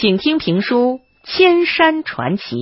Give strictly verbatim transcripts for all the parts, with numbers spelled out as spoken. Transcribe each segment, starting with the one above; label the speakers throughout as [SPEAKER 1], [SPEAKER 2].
[SPEAKER 1] 请听评书《千山传奇》。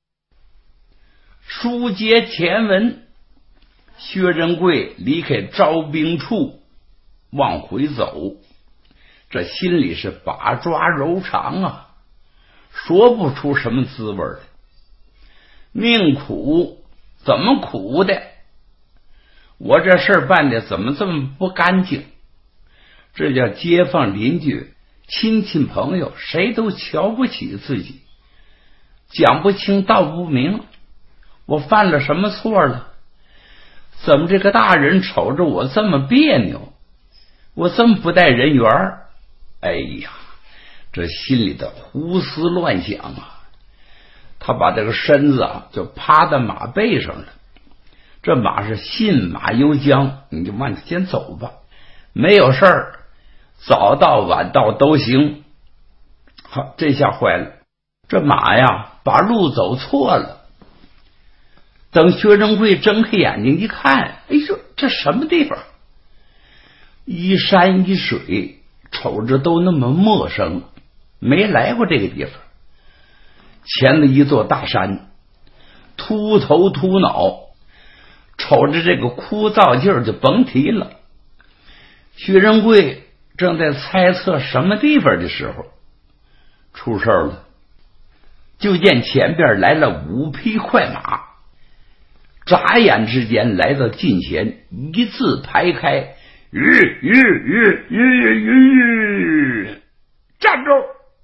[SPEAKER 2] 书接前文，薛仁贵离开招兵处往回走，这心里是把抓揉肠啊，说不出什么滋味来。命苦，怎么苦的？我这事儿办的怎么这么不干净？这叫街坊邻居亲戚朋友谁都瞧不起自己，讲不清道不明，我犯了什么错了？怎么这个大人瞅着我这么别扭，我这么不带人缘？哎呀，这心里的胡思乱想啊！他把这个身子啊就趴在马背上了，这马是信马由缰，你就慢先走吧，没有事儿，早到晚到都行。好，这下坏了，这马呀把路走错了。等薛仁贵睁开眼睛一看，哎呦，这什么地方？一山一水，瞅着都那么陌生，没来过这个地方。前的一座大山，秃头秃脑，瞅着这个枯燥劲儿就甭提了。薛仁贵正在猜测什么地方的时候，出事了。就见前边来了五匹快马，眨眼之间来到近前，一字排开，吁吁吁吁吁，站住！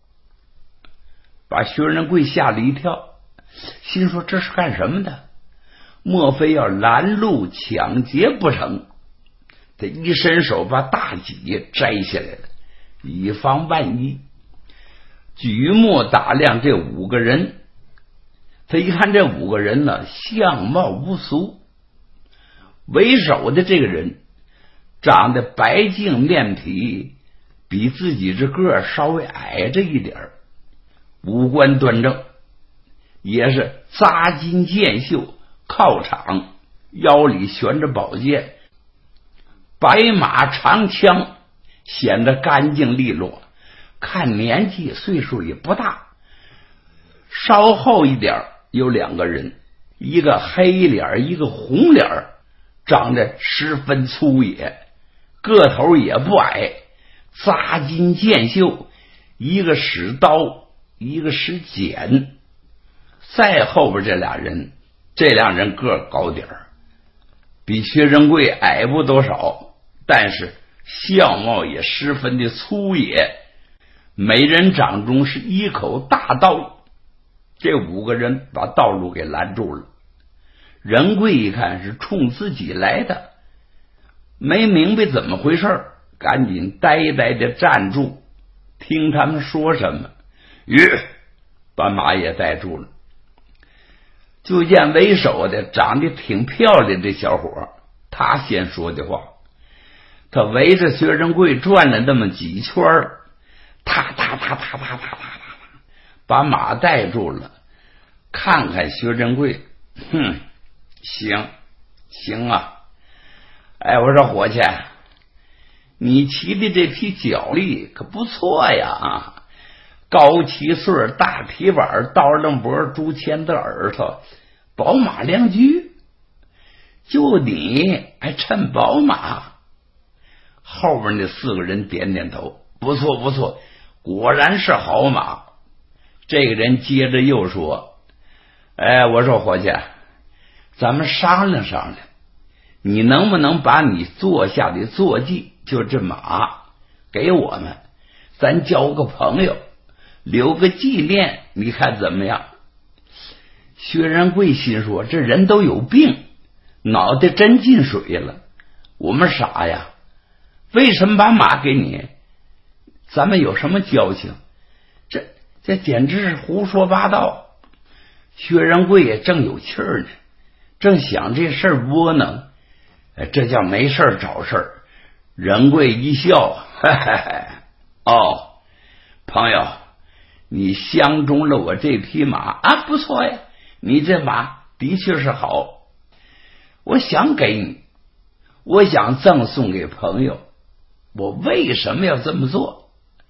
[SPEAKER 2] 把薛仁贵吓了一跳，心说这是干什么的？莫非要拦路抢劫不成？他一伸手把大戟摘下来了，以防万一。举目打量这五个人，他一看这五个人呢，相貌无俗。为首的这个人长得白净面皮，比自己这个儿稍微矮着一点儿，五官端正，也是扎金箭袖，靠场，腰里悬着宝剑，白马长枪，显得干净利落，看年纪岁数也不大。稍后一点有两个人，一个黑脸一个红脸，长得十分粗野，个头也不矮，扎金箭袖，一个使刀一个使剪。再后边这俩人，这两人个儿高点儿，比薛仁贵矮不多少，但是相貌也十分的粗野，每人掌中是一口大刀。这五个人把道路给拦住了。仁贵一看是冲自己来的，没明白怎么回事，赶紧呆呆的站住，听他们说什么。吁，把马也带住了。就见为首的长得挺漂亮的小伙，他先说的话。他围着薛仁贵转了那么几圈，踏踏踏踏踏踏踏踏，把马带住了。看看薛仁贵，哼，行行啊。哎，我说伙计，你骑的这匹脚力可不错呀啊！高七岁，大蹄板，刀楞脖，朱签的耳朵，宝马良驹，就你还趁宝马？后边那四个人点点头，不错不错，果然是好马。这个人接着又说，哎，我说伙计，咱们商量商量，你能不能把你坐下的坐骑，就这马给我们，咱交个朋友，留个纪念，你看怎么样？薛仁贵心说，这人都有病，脑袋真进水了，我们傻呀，为什么把马给你？咱们有什么交情？这这简直是胡说八道。薛仁贵也正有气儿呢，正想这事儿窝囊，这叫没事找事儿。仁贵一笑，嘿嘿嘿，哦，朋友，你相中了我这匹马啊，不错呀，你这马的确是好，我想给你，我想赠送给朋友。我为什么要这么做？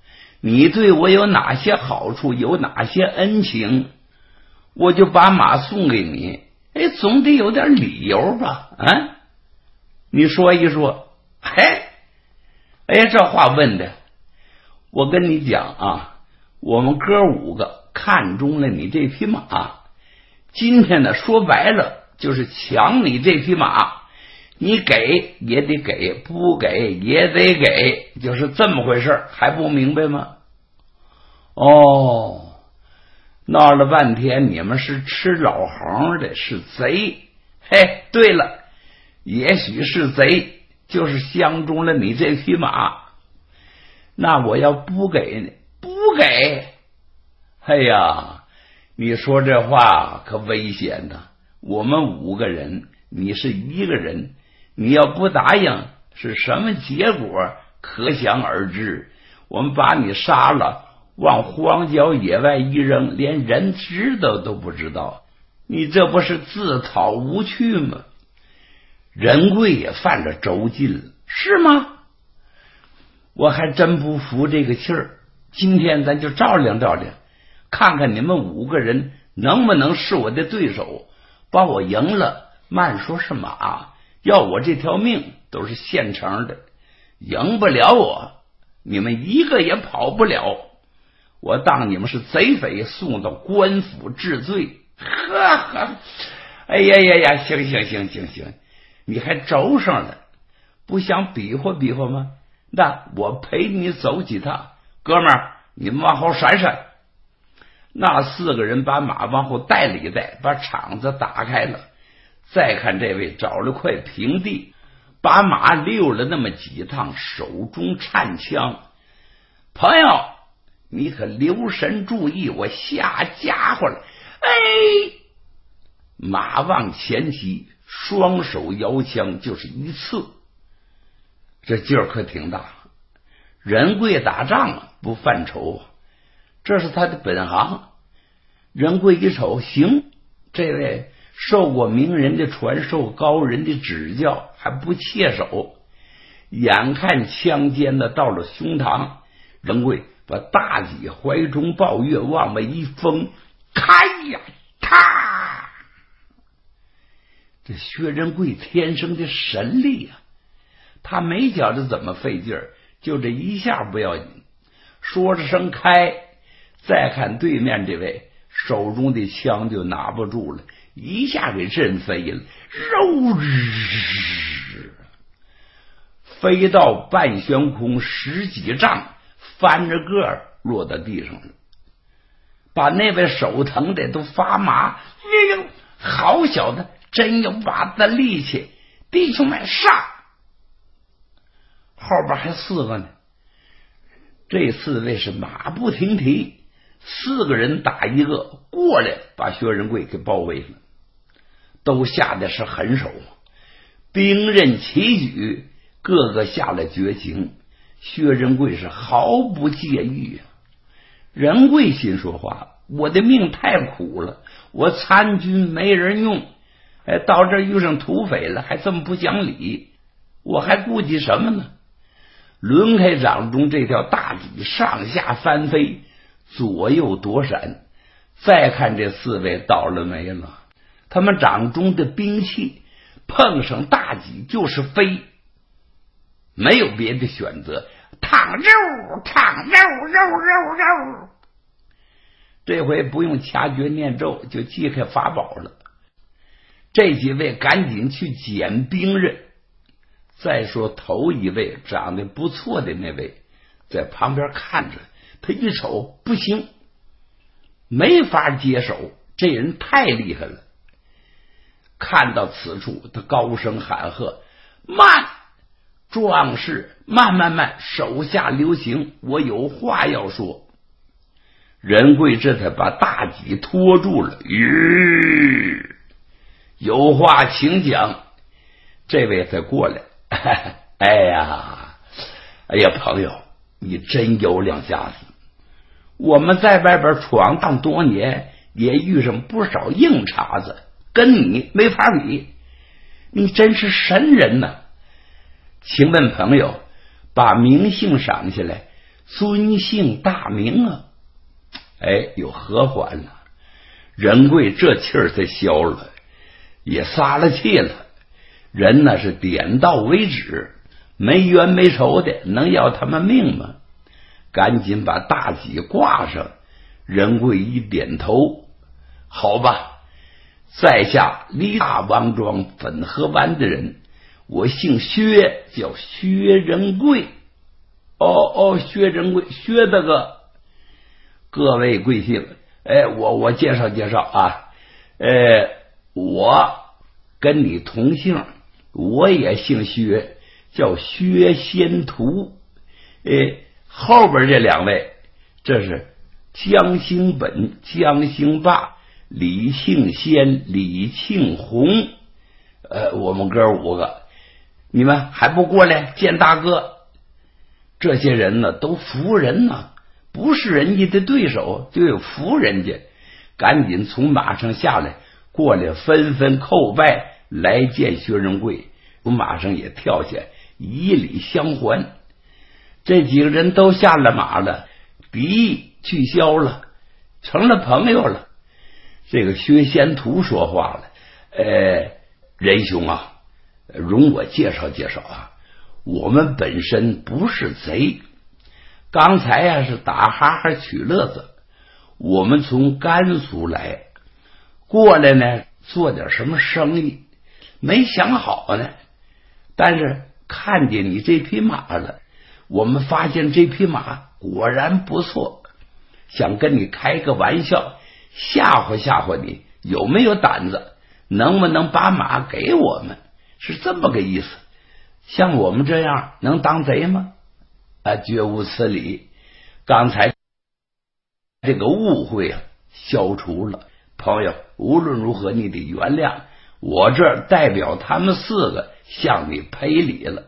[SPEAKER 2] 你对我有哪些好处，有哪些恩情，我就把马送给你。哎，总得有点理由吧？啊，你说一说。哎，哎，这话问的，我跟你讲啊，我们哥五个看中了你这匹马，今天呢，说白了就是抢你这匹马，你给也得给，不给也得给，就是这么回事，还不明白吗？哦，闹了半天你们是吃老行的，是贼。嘿，对了，也许是贼，就是相中了你这匹马。那我要不给呢？不给？哎呀，你说这话可危险呐！我们五个人，你是一个人，你要不答应，是什么结果可想而知。我们把你杀了，往荒郊野外一扔，连人知道都不知道，你这不是自讨无趣吗？仁贵也犯了轴劲了，是吗？我还真不服这个气儿，今天咱就照亮照亮，看看你们五个人能不能是我的对手。把我赢了，慢说是马，要我这条命都是现成的。赢不了我，你们一个也跑不了。我当你们是贼匪，送到官府治罪。呵呵，哎呀呀呀，行行行行行，你还轴上了，不想比划比划吗？那我陪你走几趟，哥们儿，你们往后闪闪。那四个人把马往后带了一带，把场子打开了。再看这位找了块平地，把马溜了那么几趟，手中颤枪。朋友，你可留神注意，我下家伙了。哎，马往前骑，双手摇枪就是一刺，这劲儿可挺大。仁贵打仗啊，不犯愁，这是他的本行。仁贵一瞅，行，这位受过名人的传授，高人的指教，还不怯手。眼看枪尖的到了胸膛，仁贵把大戟怀中抱月，往外一封，开呀，他这薛仁贵天生的神力啊，他没觉着怎么费劲儿，就这一下不要紧，说着声开，再看对面这位手中的枪就拿不住了，一下给震飞了，肉飞到半悬空十几丈，翻着个儿落到地上了，把那位手疼的都发麻。哎呦，好小子，真有把子力气！弟兄们上！后边还四个呢，这四位是马不停蹄，四个人打一个过来，把薛仁贵给包围了，都下的是狠手，兵刃齐举，个个下了绝情。薛仁贵是毫不介意啊。仁贵心说话，我的命太苦了，我参军没人用，哎，到这儿遇上土匪了，还这么不讲理，我还顾忌什么呢？抡开掌中这条大戟，上下翻飞，左右躲闪。再看这四位倒了霉了，他们掌中的兵器碰上大戟就是飞，没有别的选择，烫肉烫肉肉肉肉。这回不用掐诀念咒，就揭开法宝了。这几位赶紧去捡兵刃。再说头一位长得不错的那位在旁边看着，他一瞅不行，没法接手，这人太厉害了。看到此处，他高声喊喝：慢！壮士，慢慢慢，手下留情，我有话要说。仁贵这才把大戟拖住了，吁，有话请讲。这位再过来，哎呀，哎呀，朋友，你真有两下子。我们在外边闯荡多年，也遇上不少硬茬子，跟你没法比，你真是神人呐！请问朋友，把名姓赏下来， 尊姓大名啊？哎，有和缓了。仁贵这气儿才消了，也撒了气了。人那是点到为止，没冤没仇的，能要他们命吗？赶紧把大戟挂上。仁贵一点头，好吧，在下离大王庄汾河湾的人，我姓薛，叫薛仁贵。哦哦，薛仁贵，薛大哥，各位贵姓？哎，我我介绍介绍啊，呃，我跟你同姓，我也姓薛，叫薛仙图。哎，后边这两位，这是江兴本、江兴霸、李庆先、李庆红。呃，我们哥五个，你们还不过来见大哥？这些人呢，都服人呢。不是人家的对手，就有服人家，赶紧从马上下来，过来纷纷叩拜来见薛仁贵。从马上也跳下，以礼相还。这几个人都下了马了，敌意取消了，成了朋友了。这个薛仙图说话了：“呃，仁兄啊，容我介绍介绍啊，我们本身不是贼。刚才呀、啊、是打哈哈取乐子，我们从甘肃来，过来呢做点什么生意，没想好呢。但是看见你这匹马了，我们发现这匹马果然不错，想跟你开个玩笑，吓唬吓唬你，有没有胆子？能不能把马给我们？是这么个意思。像我们这样能当贼吗？啊，绝无此理！刚才这个误会啊，消除了。朋友，无论如何你得原谅，我这儿代表他们四个向你赔礼了。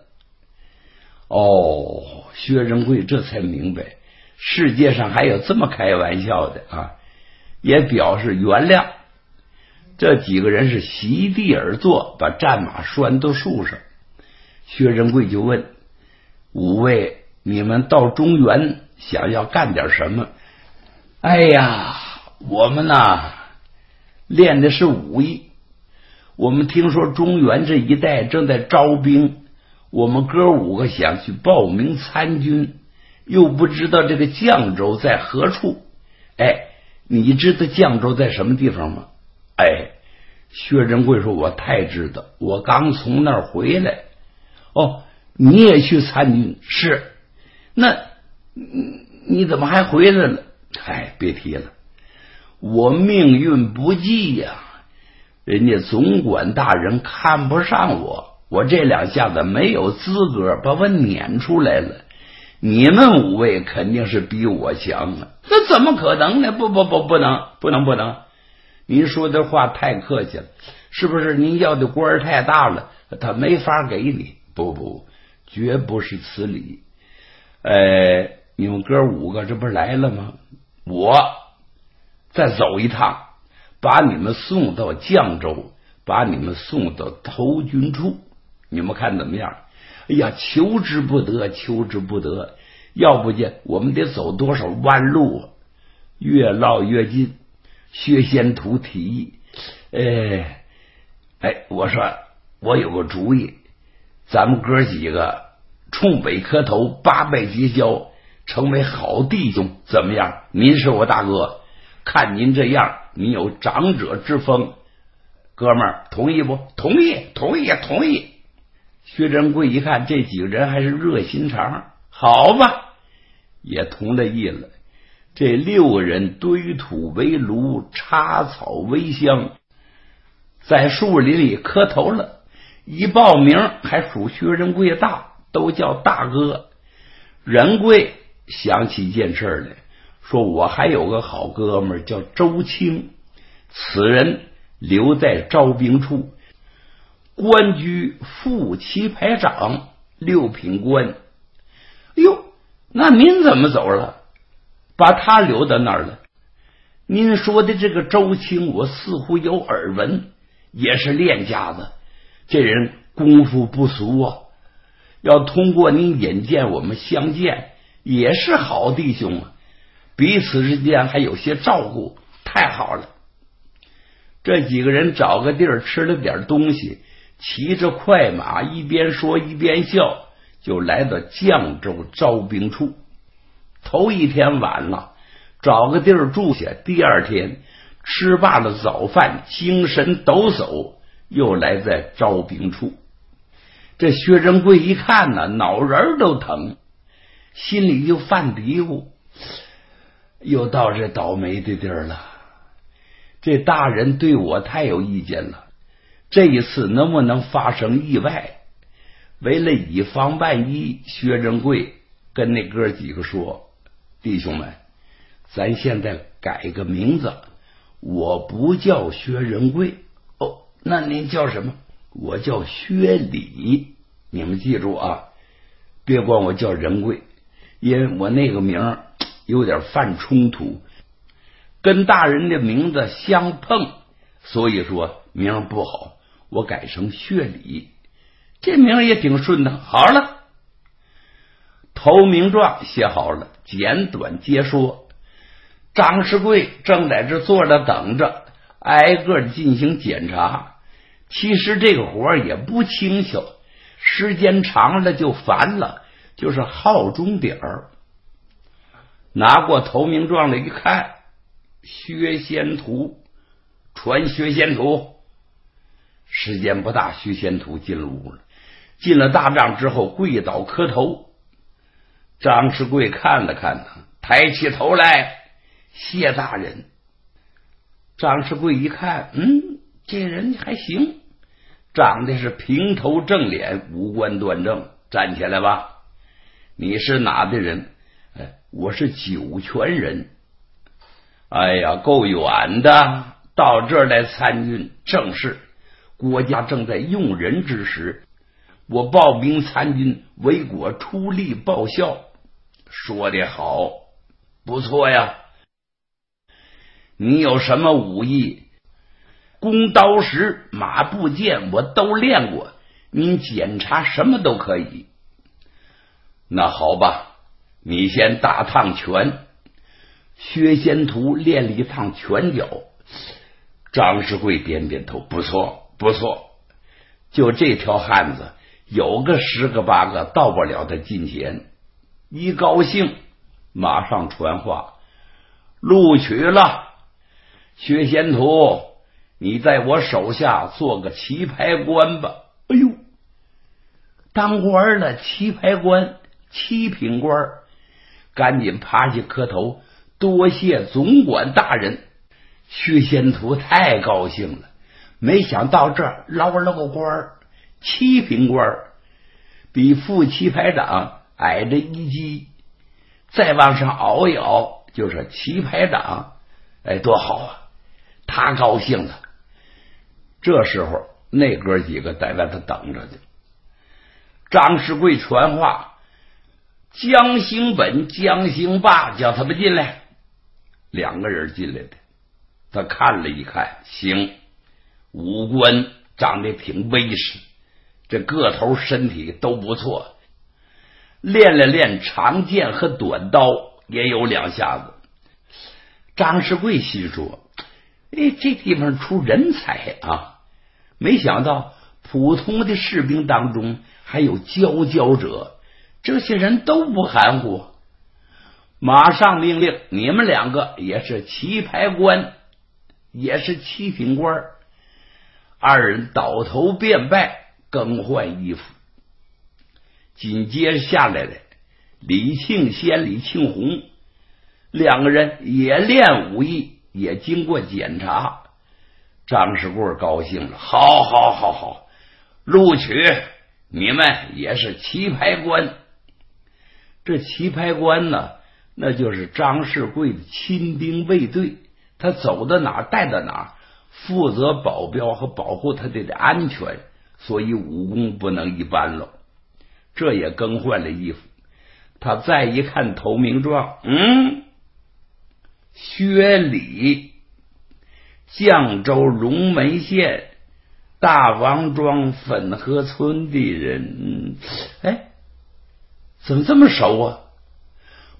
[SPEAKER 2] 哦，薛仁贵这才明白，世界上还有这么开玩笑的啊，也表示原谅。这几个人是席地而坐，把战马拴到树上。薛仁贵就问五位，你们到中原想要干点什么？哎呀，我们呐练的是武艺，我们听说中原这一带正在招兵，我们哥五个想去报名参军，又不知道这个绛州在何处。哎，你知道绛州在什么地方吗？哎，薛仁贵说我太知道，我刚从那儿回来。哦，你也去参军？是。那你你怎么还回来了？嗨，别提了，我命运不济呀、啊，人家总管大人看不上我，我这两下子没有资格把我撵出来了。你们五位肯定是比我强啊，那怎么可能呢？不不不，不能不能不能！您说的话太客气了，是不是？您要的官儿太大了，他没法给你。不不，绝不是此理。呃，你们哥五个这不是来了吗？我再走一趟，把你们送到绛州，把你们送到投军处，你们看怎么样？哎呀，求之不得，求之不得！要不见我们得走多少弯路啊？越绕越近。薛仙图提议，哎哎，我说我有个主意。咱们哥几个冲北磕头，八拜结交，成为好弟兄，怎么样？您是我大哥，看您这样，您有长者之风，哥们儿同意不？同意，同意，同意。薛仁贵一看这几个人还是热心肠，好吧，也同了意了。这六个人堆土为炉，插草为香，在树林里磕头了。一报名还属薛仁贵大，都叫大哥。仁贵想起一件事来，说我还有个好哥们儿叫周清，此人留在招兵处，官居副旗排长，六品官。哎呦，那您怎么走了？把他留到那儿了？您说的这个周清，我似乎有耳闻，也是练家子。这人功夫不俗啊，要通过您引荐我们相见， 也是好弟兄啊，彼此之间还有些照顾，太好了。这几个人找个地儿吃了点东西，骑着快马，一边说一边笑，就来到绛州招兵处。头一天晚了，找个地儿住下，第二天吃罢了早饭，精神抖擞，又来在招兵处。这薛仁贵一看呢，脑仁都疼，心里就犯嘀咕，又到这倒霉的地儿了。这大人对我太有意见了，这一次能不能发生意外？为了以防万一，薛仁贵跟那哥几个说，弟兄们，咱现在改个名字，我不叫薛仁贵。哦，那您叫什么？我叫薛礼。你们记住啊，别管我叫仁贵，因为我那个名有点犯冲突，跟大人的名字相碰，所以说名不好，我改成薛礼。这名也挺顺的。好了，投名状写好了，简短接说。张世贵正在这坐着等着，挨个进行检查。其实这个活也不轻巧，时间长了就烦了，就是耗钟点儿。拿过投名状来一看，薛仙图，传薛仙图。时间不大，薛仙图进了屋了。进了大帐之后，跪倒磕头。张世贵看了看他，抬起头来，谢大人。张世贵一看，嗯，这人还行，长得是平头正脸，五官端正。站起来吧。你是哪的人？哎，我是酒泉人。哎呀，够远的，到这儿来参军，正是国家正在用人之时，我报名参军，为国出力报效。说得好，不错呀。你有什么武艺？弓刀石马步剑我都练过，您检查什么都可以。那好吧，你先打趟拳。薛仙图练了一趟拳脚。张世贵点点头，不错不错。就这条汉子，有个十个八个到不了他近前。一高兴，马上传话，录取了。薛仙图，你在我手下做个棋牌官吧。哎呦，当官了，棋牌官，七品官，赶紧爬起磕头，多谢总管大人。薛仙图太高兴了，没想到这儿捞了个官，七品官，比副棋牌长矮着一级，再往上熬一熬就是棋牌长。哎，多好啊，他高兴了。这时候那哥几个在外头等着去。张世贵传话，江兴本、江兴霸叫他们进来。两个人进来的，他看了一看，行，五官长得挺威实，这个头身体都不错，练了练长剑和短刀也有两下子。张世贵心说，哎，这地方出人才啊，没想到普通的士兵当中还有佼佼者，这些人都不含糊。马上命令，你们两个也是棋牌官，也是七品官。二人倒头便拜，更换衣服。紧接着下来的李庆先、李庆红两个人也练武艺，也经过检查。张世贵高兴了，好好好好，录取，你们也是棋牌官。这棋牌官呢，那就是张世贵的亲兵卫队，他走到哪儿带到哪儿，负责保镖和保护他的安全，所以武功不能一般了。这也更换了衣服。他再一看投名状，嗯，薛礼，绛州龙门县大王庄粉河村的人。哎，怎么这么熟啊？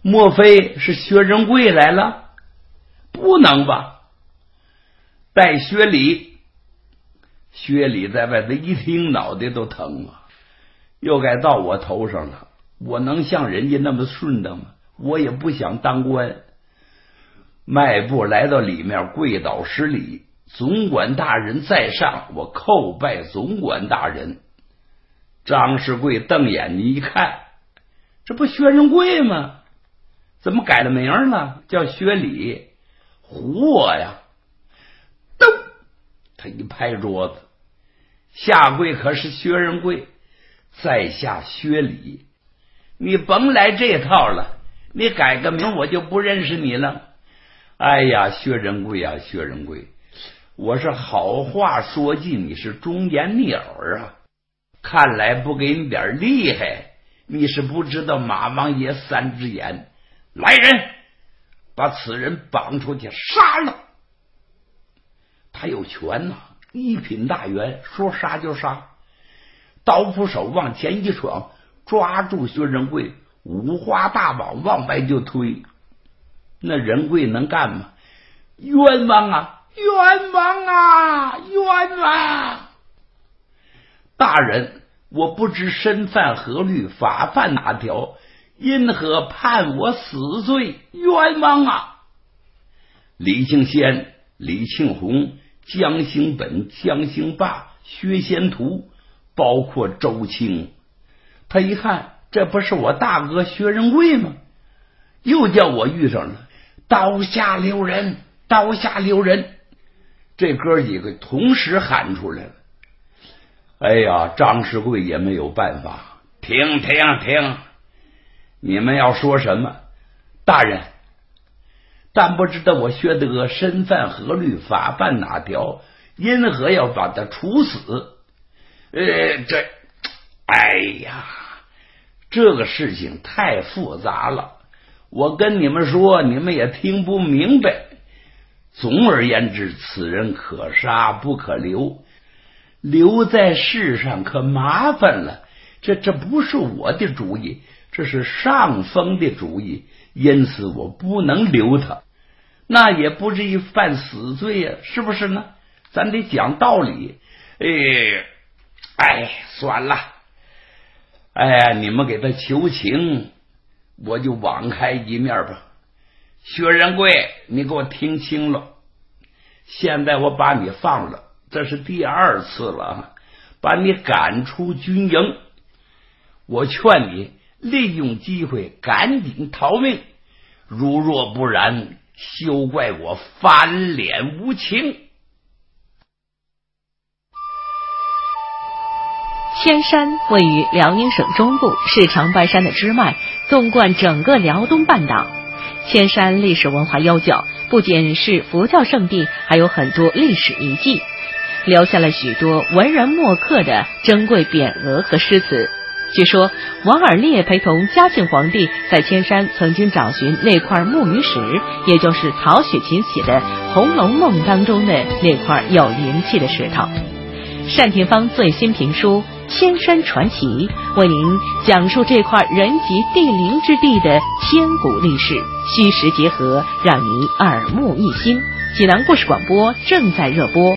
[SPEAKER 2] 莫非是薛仁贵来了？不能吧？带薛礼。薛礼在外头一听，脑袋都疼啊，又该到我头上了。我能像人家那么顺当吗？我也不想当官。迈步来到里面，跪倒施礼，总管大人在上，我叩拜总管大人。张世贵瞪眼睛一看，这不薛仁贵吗？怎么改了名了？叫薛礼，唬我呀！咚！他一拍桌子，下跪可是薛仁贵，在下薛礼。你甭来这套了，你改个名我就不认识你了。哎呀，薛仁贵啊，薛仁贵，我是好话说尽，你是忠言逆耳啊！看来不给你点厉害，你是不知道马王爷三只眼。来人，把此人绑出去杀了。他有权呐、啊，一品大员，说杀就杀。刀斧手往前一闯，抓住薛仁贵，五花大绑往外就推。那仁贵能干吗？冤枉啊！冤枉啊！冤枉！大人，我不知身犯何律，法犯哪条，因何判我死罪？冤枉啊！李庆先、李庆红、江兴本、江兴霸、薛仙图，包括周青。他一看，这不是我大哥薛仁贵吗？又叫我遇上了，刀下留人，刀下留人。这哥几个同时喊出来了。哎呀，张世贵也没有办法。停停停！你们要说什么？大人，但不知道我薛德身犯何律，法办哪条，因何要把他处死？呃，这，哎呀，这个事情太复杂了，我跟你们说，你们也听不明白。总而言之，此人可杀不可留，留在世上可麻烦了。这这不是我的主意，这是上峰的主意，因此我不能留他。那也不至于犯死罪呀、啊，是不是呢？咱得讲道理。哎，哎，算了。哎呀，你们给他求情，我就网开一面吧。薛仁贵，你给我听清了，现在我把你放了，这是第二次了，把你赶出军营。我劝你利用机会赶紧逃命，如若不然，休怪我翻脸无情。
[SPEAKER 1] 千山位于辽宁省中部，是长白山的支脉，纵贯整个辽东半岛。千山历史文化悠久，不仅是佛教圣地，还有很多历史遗迹，留下了许多文人墨客的珍贵匾额和诗词。据说王尔烈陪同嘉庆皇帝在千山曾经找寻那块木鱼石，也就是曹雪芹写的《红楼梦》当中的那块有灵气的石头。单田芳最新评书《千山传奇》为您讲述这块人杰地灵之地的千古历史，虚实结合，让您耳目一新。济南故事广播正在热播。